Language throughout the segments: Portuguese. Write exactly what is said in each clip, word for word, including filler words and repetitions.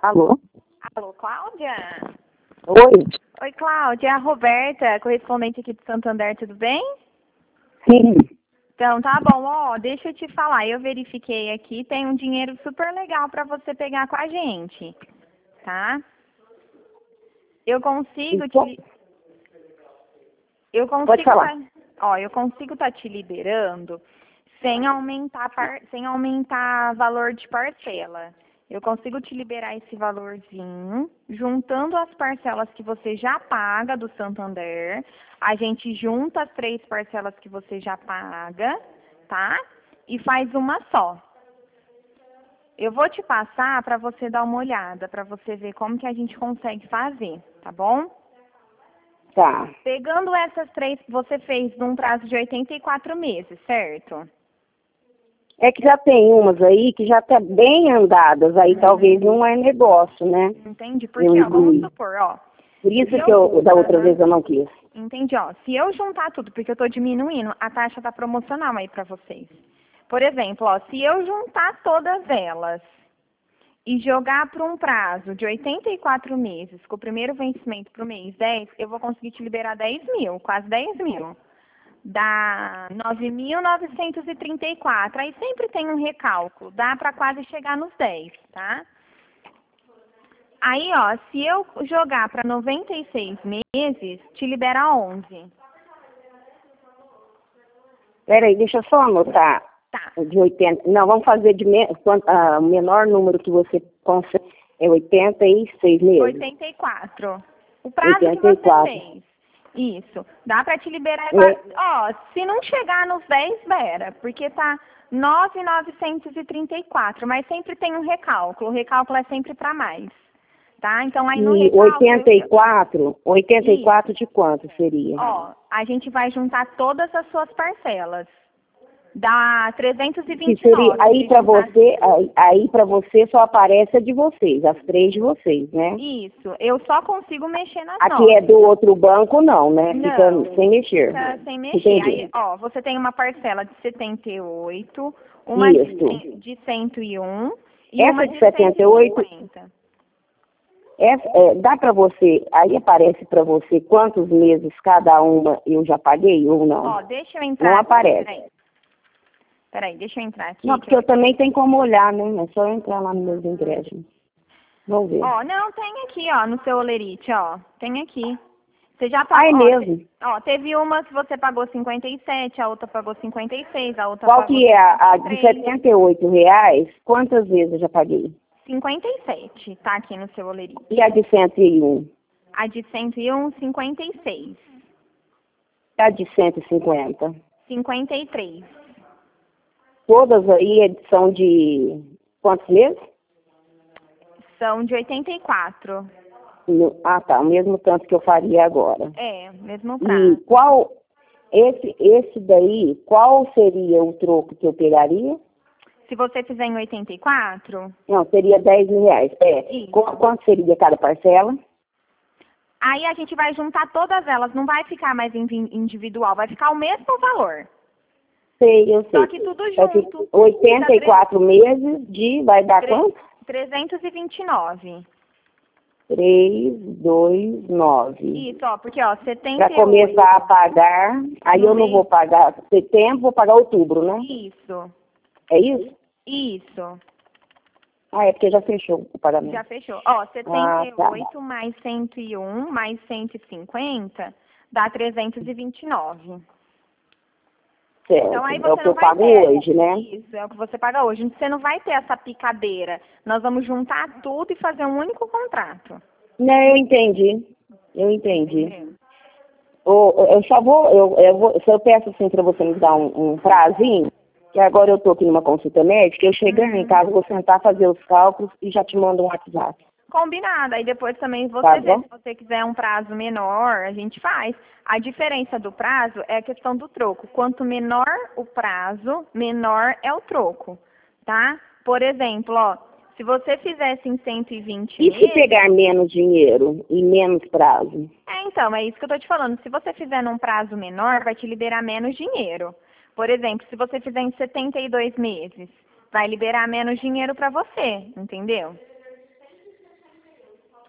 Alô? Alô, Cláudia? Oi? Oi, Cláudia, é a Roberta, correspondente aqui do Santander, tudo bem? Sim. Então, tá bom, ó, deixa eu te falar, eu verifiquei aqui, tem um dinheiro super legal para você pegar com a gente, tá? Eu consigo Então, te... Eu pode consigo falar. tá, ó, eu consigo estar te liberando sem aumentar, par, sem aumentar valor de parcela. Eu consigo te liberar esse valorzinho, juntando as parcelas que você já paga do Santander. A gente junta as três parcelas que você já paga, tá? E faz uma só. Eu vou te passar para você dar uma olhada, para você ver como que a gente consegue fazer, tá bom? Tá. Pegando essas três, você fez num prazo de oitenta e quatro meses, certo? É que já tem umas aí que já tá bem andadas, aí talvez não é negócio, né? Entendi. Eu Porque, ó, vamos incluí. supor, ó. Por isso Se que eu, da outra Aham. vez eu não quis. Entendi, ó. Se eu juntar tudo, porque eu tô diminuindo, a taxa tá promocional aí pra vocês. Por exemplo, ó, se eu juntar todas elas e jogar para um prazo de oitenta e quatro meses, com o primeiro vencimento pro mês dez, eu vou conseguir te liberar dez mil, quase dez mil. Dá nove mil novecentos e trinta e quatro. Aí sempre tem um recálculo, dá para quase chegar nos dez, tá? Aí, ó, se eu jogar para noventa e seis meses, te libera onze. Peraí, deixa eu só anotar. Tá. De oitenta. Não, vamos fazer de me, quant- ah, o menor número que você consegue é oitenta e seis meses. oitenta e quatro. O prazo que oitenta e você quatro. fez. Isso. Dá para te liberar. É. Ó, se não chegar nos dez, libera, porque tá nove mil novecentos e trinta e quatro, mas sempre tem um recálculo. O recálculo é sempre para mais. Tá? Então aí no E recálculo. oitenta e quatro, oitenta e Isso. quatro de quanto seria? Ó, a gente vai juntar todas as suas parcelas. Dá trezentos e Que vinte e seria, nove. aí se para juntar- você, aí, aí para você só aparece a de vocês, as três de vocês, né? Isso. Eu só consigo mexer nas Aqui nove. é do outro banco, não, né? Fica Não. sem mexer. Fica sem mexer. Entendi. Aí, ó, você tem uma parcela de setenta e oito, uma de, Isso. cem- de cento e um e Essa uma de de setenta e oito, cento e cinquenta. essa, é, dá para você, aí aparece para você quantos meses cada uma eu já paguei ou não? Ó, deixa eu entrar. Não aqui, aparece. Peraí. Peraí, deixa eu entrar aqui. Não, que porque eu- eu também tenho como olhar, né? É só eu entrar lá no meu empréstimo. Vamos ver. Ó, não, tem aqui, ó, no seu olerite, ó. Tem aqui. Você já Ah, pagou. é Ó, mesmo? te- ó, teve uma que você pagou cinquenta e sete, a outra pagou cinquenta e seis, a outra Qual pagou que é a, a de cinquenta e três. setenta e oito reais? Quantas vezes eu já paguei? cinquenta e sete, tá aqui no seu olerite. E a de cento e um? A de cento e um, cinquenta e seis. E a de cento e cinquenta? cinquenta e três. Todas aí são de quantos meses? São de oitenta e quatro. No- Ah, tá, o mesmo tanto que eu faria agora. É, mesmo E prazo. qual, esse, esse daí, qual seria o troco que eu pegaria? Se você fizer em oitenta e quatro, Não, seria dez mil reais. É, Isso. Qu- quanto seria cada parcela? aí a gente vai juntar todas elas. Não vai ficar mais invi- individual, vai ficar o mesmo valor. Sei, eu sei. Só que tudo É que junto. oitenta e quatro meses de, vai dar Tre- quanto? trezentos e vinte e nove. três, dois, nove. Isso, ó, porque ó, setenta Para e oito. começar a pagar, aí No eu não mês- vou pagar setembro, vou pagar outubro, né? Isso, É isso? isso. Ah, é porque já fechou o pagamento. Já fechou. Ó, setenta e oito Ah, mais cento e um mais cento e cinquenta dá trezentos e vinte e nove. Certo. Então aí É o você que não eu vai pago ter. hoje, né? Isso, é o que você paga hoje. Você não vai ter essa picadeira. Nós vamos juntar tudo e fazer um único contrato. Não, eu entendi. Eu entendi. Entendeu? Ô, eu só vou, eu, eu vou, se eu peço assim para você me dar um, um prazinho, que agora eu tô aqui numa consulta médica, eu chegando Uhum. em casa, vou sentar, fazer os cálculos e já te mando um WhatsApp. Combinado. Aí depois também você Tá vê, bom? se você quiser um prazo menor, a gente faz. A diferença do prazo é a questão do troco. Quanto menor o prazo, menor é o troco, tá? Por exemplo, ó, se você fizesse em cento e vinte E se meses... pegar menos dinheiro e menos prazo? É, então, é isso que eu tô te falando. Se você fizer num prazo menor, vai te liberar menos dinheiro. Por exemplo, se você fizer em setenta e dois meses, vai liberar menos dinheiro para você, entendeu?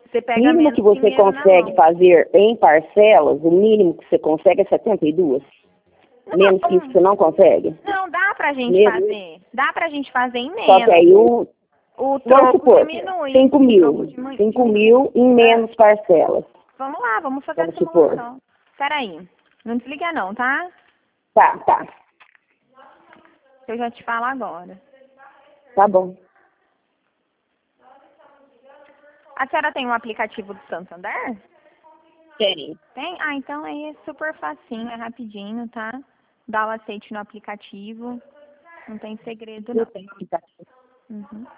Você O pega mínimo menos que você dinheiro na consegue mão. fazer em parcelas, o mínimo que você consegue é setenta e duas. Menos que isso você não consegue? Não, dá pra gente Mesmo? fazer. Dá pra gente fazer em Só que menos. aí o, O vamos troco supor, diminui. cinco O troco mil. diminu- cinco diminui. mil em menos parcelas. Vamos lá, vamos fazer a Vamos supor. simulação. Peraí. Não desliga não, tá? Tá, tá. Eu já te falo agora. Tá bom. A senhora tem um aplicativo do Santander? Tem. Tem? Ah, então aí é super facinho, é rapidinho, tá? Dá o aceite no aplicativo. Não tem segredo, não. Eu tenho aplicativo. Uhum.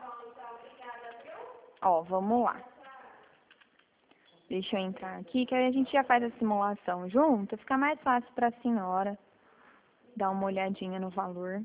Ó, vamos lá. Deixa eu entrar aqui, que aí a gente já faz a simulação junto. Fica mais fácil para a senhora dar uma olhadinha no valor.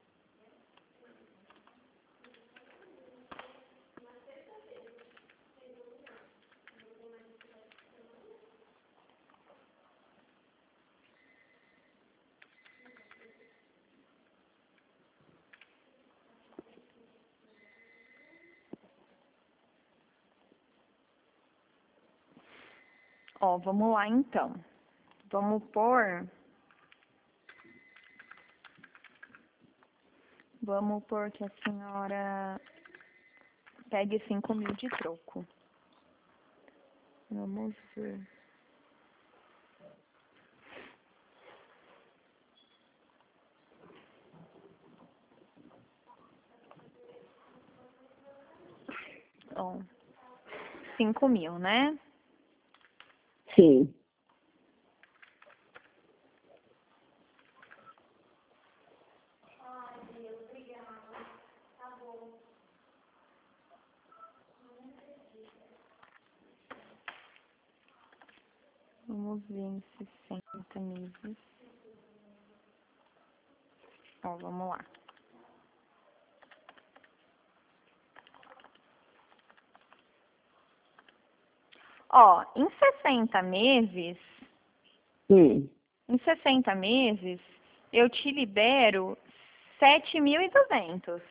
Ó, vamos lá então. Vamos pôr... Vamos pôr que a senhora pegue cinco mil de troco. Vamos ver. Ó, cinco mil, né? Sim. Vamos ver em sessenta meses. Ó, vamos lá. Ó, em sessenta meses, Hum. em sessenta meses, eu te libero sete mil e duzentos.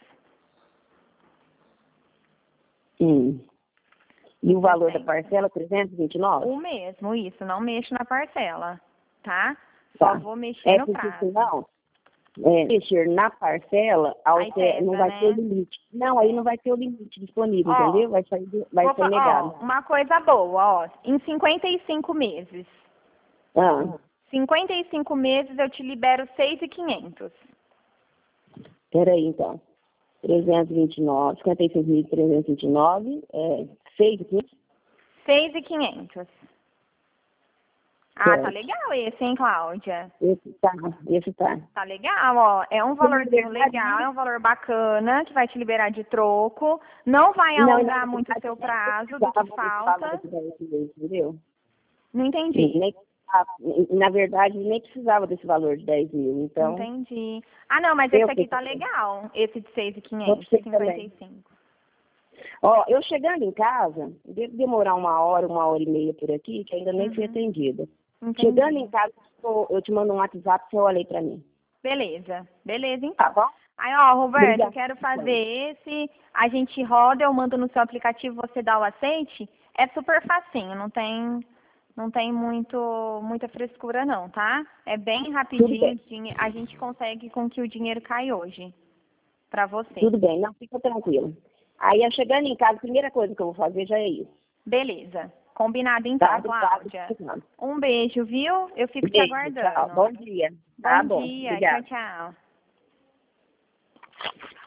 Hum. E o valor da sessenta. parcela, trezentos e vinte e nove? O mesmo, isso. Não mexo na parcela, tá? Só Tá. vou mexer É no porque prazo. senão, é, mexer na parcela, ao Aí ter- pesa, não vai né? ter o limite. Não, aí não vai ter o limite disponível, Ó, entendeu? Vai sair, vai Vou ser fa- negado. ó, uma coisa boa, ó. Em cinquenta e cinco meses. Ah, cinquenta e cinco meses eu te libero seis mil e quinhentos. peraí então. trezentos e vinte e nove, cinquenta e cinco mil trezentos e vinte e nove, é, seis aqui. seis mil e quinhentos. Ah, Certo. tá legal esse, hein, Cláudia? Esse tá, esse tá. Tá legal, ó. É um Porque, na valorzinho verdade, legal, é um valor bacana, que vai te liberar de troco. Não vai Não, alongar na muito o verdade, seu nem prazo do que precisava desse valor falta. de dez mil, entendeu? Não entendi. Nem, ah, na verdade, nem precisava desse valor de dez mil, então, Entendi. Ah, não, mas eu esse aqui fiz tá também. legal. Esse de seis mil e quinhentos, Vou ter cinquenta também. e cinco. Ó, eu chegando em casa, deve demorar uma hora, uma hora e meia por aqui, que ainda nem fui Uhum. atendida. Entendi. Chegando em casa, eu eu te mando um WhatsApp, você olha aí pra mim. Beleza. Beleza, então. Tá bom? Aí, ó, Roberto, eu Obrigada. quero fazer esse, a gente roda, eu mando no seu aplicativo, você dá o aceite. É super facinho, não tem, não tem muito, muita frescura não, tá? É bem Tudo rapidinho, bem. dinhe- a gente consegue com que o dinheiro caia hoje, pra você. Tudo bem, não, fica tranquilo. Aí, eu chegando em casa, a primeira coisa que eu vou fazer já é isso. Beleza. Combinado então, Tá? Cláudia. Obrigada. Um beijo, viu? Eu fico te Beijo, aguardando. tchau. Bom dia. Tá Bom bom. dia, Obrigada. tchau, tchau.